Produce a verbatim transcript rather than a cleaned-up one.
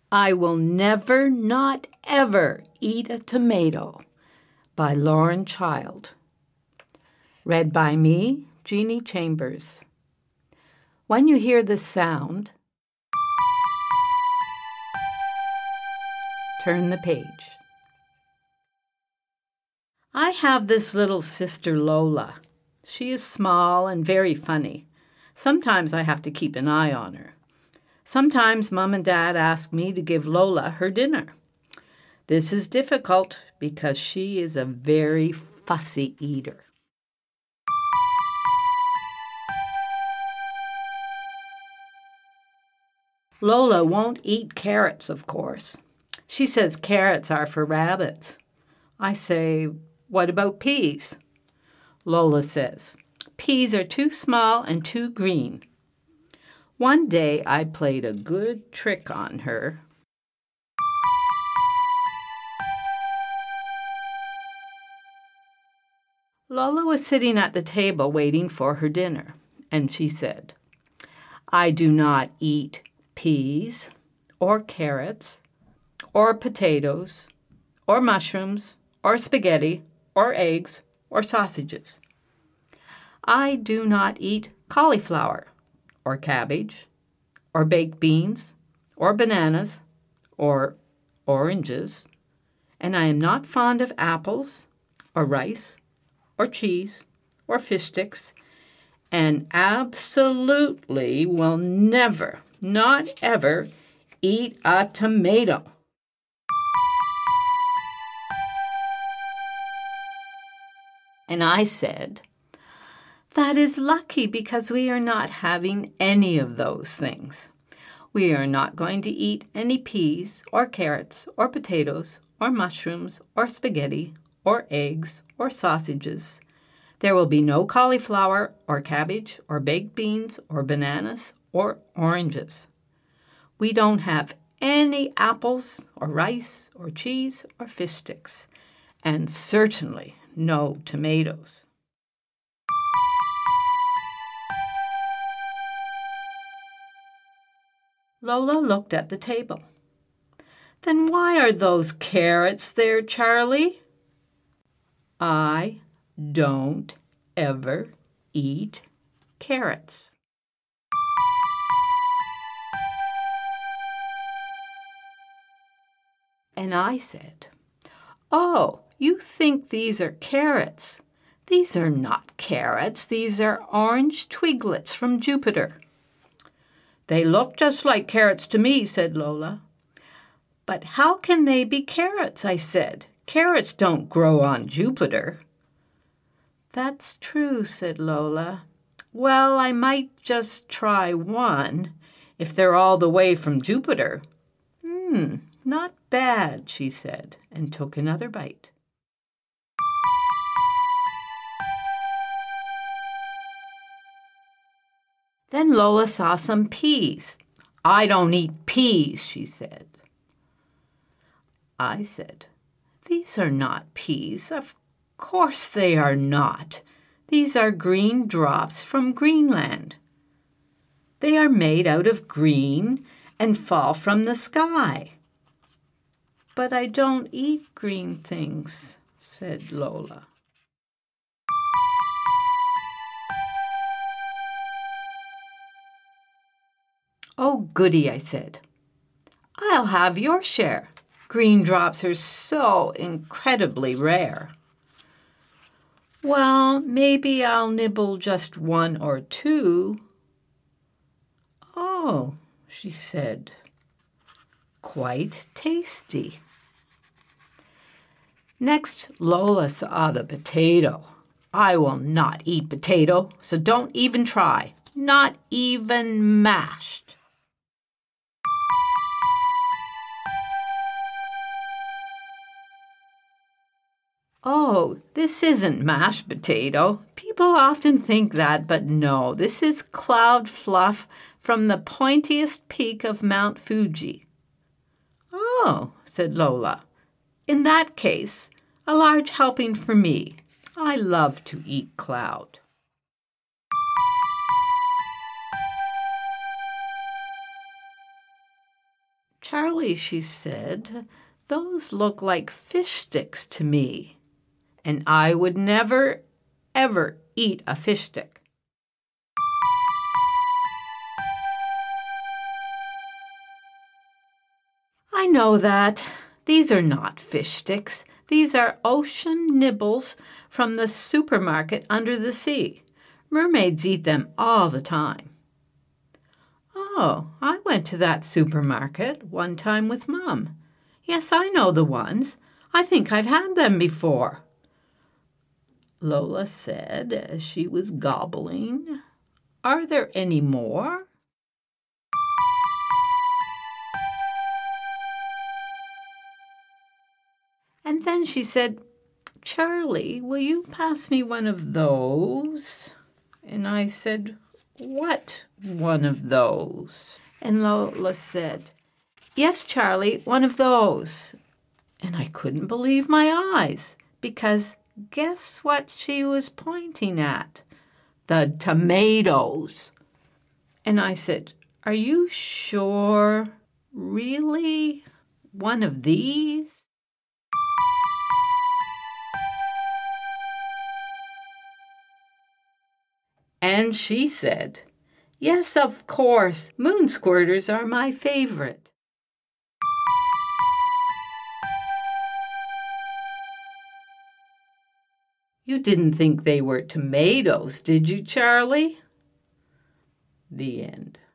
I Will Never, Not Ever Eat a Tomato by Lauren Child. Read by me, Jeannie Chambers. When you hear this sound, turn the page. I have this little sister Lola. She is small and very funny. Sometimes I have to keep an eye on her. Sometimes Mom and Dad ask me to give Lola her dinner. This is difficult because she is a very fussy eater. Lola won't eat carrots, of course. She says carrots are for rabbits. I say, what about peas? Lola says, peas are too small and too green. One day I played a good trick on her. Lola was sitting at the table waiting for her dinner, and she said, I do not eat peas or carrots or potatoes or mushrooms or spaghetti or eggs or sausages. I do not eat cauliflower or cabbage, or baked beans, or bananas, or oranges, and I am not fond of apples, or rice, or cheese, or fish sticks, and absolutely will never, not ever, eat a tomato. And I said, that is lucky because we are not having any of those things. We are not going to eat any peas or carrots or potatoes or mushrooms or spaghetti or eggs or sausages. There will be no cauliflower or cabbage or baked beans or bananas or oranges. We don't have any apples or rice or cheese or fish sticks, and certainly no tomatoes. Lola looked at the table. Then why are those carrots there, Charlie? I don't ever eat carrots. And I said, oh, you think these are carrots. These are not carrots. These are orange twiglets from Jupiter. They look just like carrots to me, said Lola. But how can they be carrots, I said. Carrots don't grow on Jupiter. That's true, said Lola. Well, I might just try one, if they're all the way from Jupiter. Hmm, not bad, she said, and took another bite. Then Lola saw some peas. I don't eat peas, she said. I said, these are not peas. Of course they are not. These are green drops from Greenland. They are made out of green and fall from the sky. But I don't eat green things, said Lola. Oh, goody, I said. I'll have your share. Green drops are so incredibly rare. Well, maybe I'll nibble just one or two. Oh, she said, quite tasty. Next, Lola saw the potato. I will not eat potato, so don't even try. Not even mashed. Oh, this isn't mashed potato. People often think that, but no, this is cloud fluff from the pointiest peak of Mount Fuji. Oh, said Lola. In that case, a large helping for me. I love to eat cloud. "Charlie," she said, "those look like fish sticks to me, and I would never, ever eat a fish stick." "I know that. These are not fish sticks. These are ocean nibbles from the supermarket under the sea. Mermaids eat them all the time." "Oh, I went to that supermarket one time with Mom. Yes, I know the ones. I think I've had them before," Lola said as she was gobbling. "Are there any more?" And then she said, "Charlie, will you pass me one of those?" And I said, "What one of those?" And Lola said, "Yes, Charlie, one of those." And I couldn't believe my eyes, because guess what she was pointing at? The tomatoes. And I said, "Are you sure? Really? One of these?" And she said, "Yes, of course, moon squirters are my favorite." You didn't think they were tomatoes, did you, Charlie? The end.